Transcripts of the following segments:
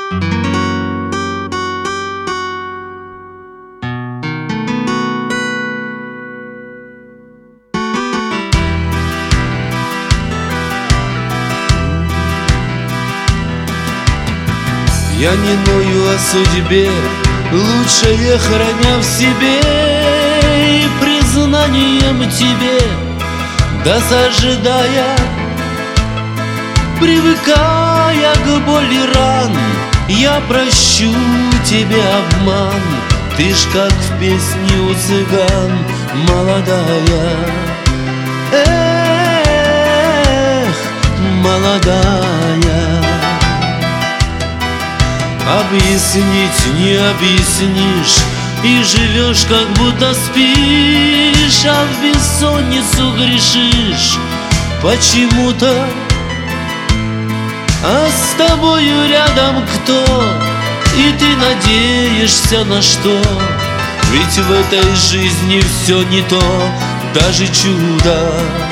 Я не ною о судьбе, лучшее храня в себе, и признанием тебе досаждая, привыкая к боли ран, я прощу тебе обман. Ты ж как в песне у цыган молодая. Эх, молодая. Объяснить не объяснишь, и живешь, как будто спишь, а в бессонницу грешишь почему-то. А с тобою рядом кто? И ты надеешься на что? Ведь в этой жизни все не то, даже чудо.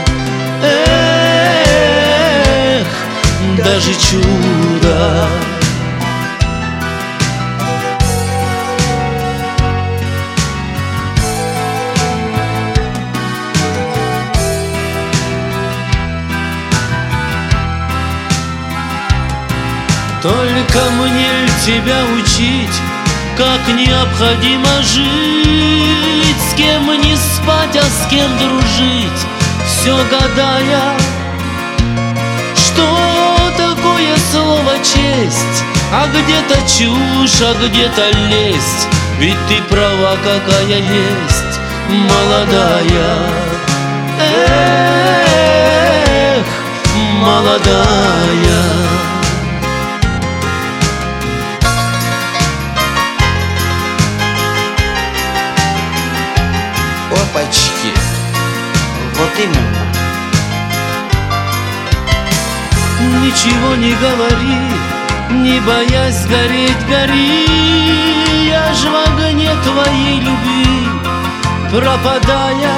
Эх, даже чудо. Только мне тебя учить, как необходимо жить, с кем не спать, а с кем дружить, все гадая, что такое слово честь, а где-то чушь, а где-то лесть. Ведь ты права, какая есть, молодая. Эх, молодая. Опачки, вот именно. Ничего не говори, не боясь сгореть, гори. Я ж в огне твоей любви пропадая,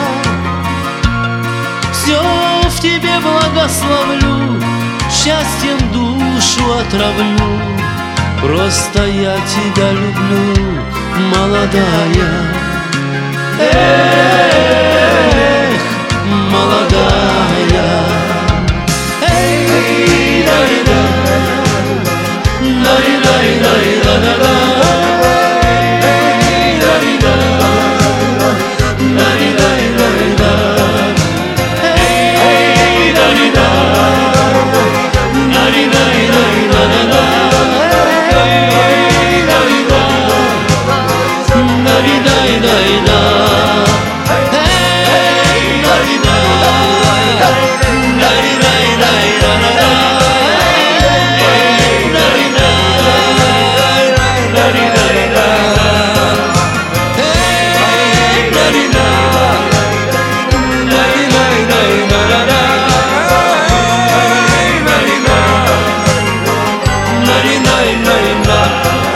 все в тебе благословлю, счастьем душу отравлю. Просто я тебя люблю, молодая. Эх, молодая. Эй, да-да-да, да-да-да-да-да-да. Эй, да-да-да, да-да-да-да-да. Эй, да-да-да, да-да-да-да-да-да. Эй, да-да-да, да-да-да-да-да. La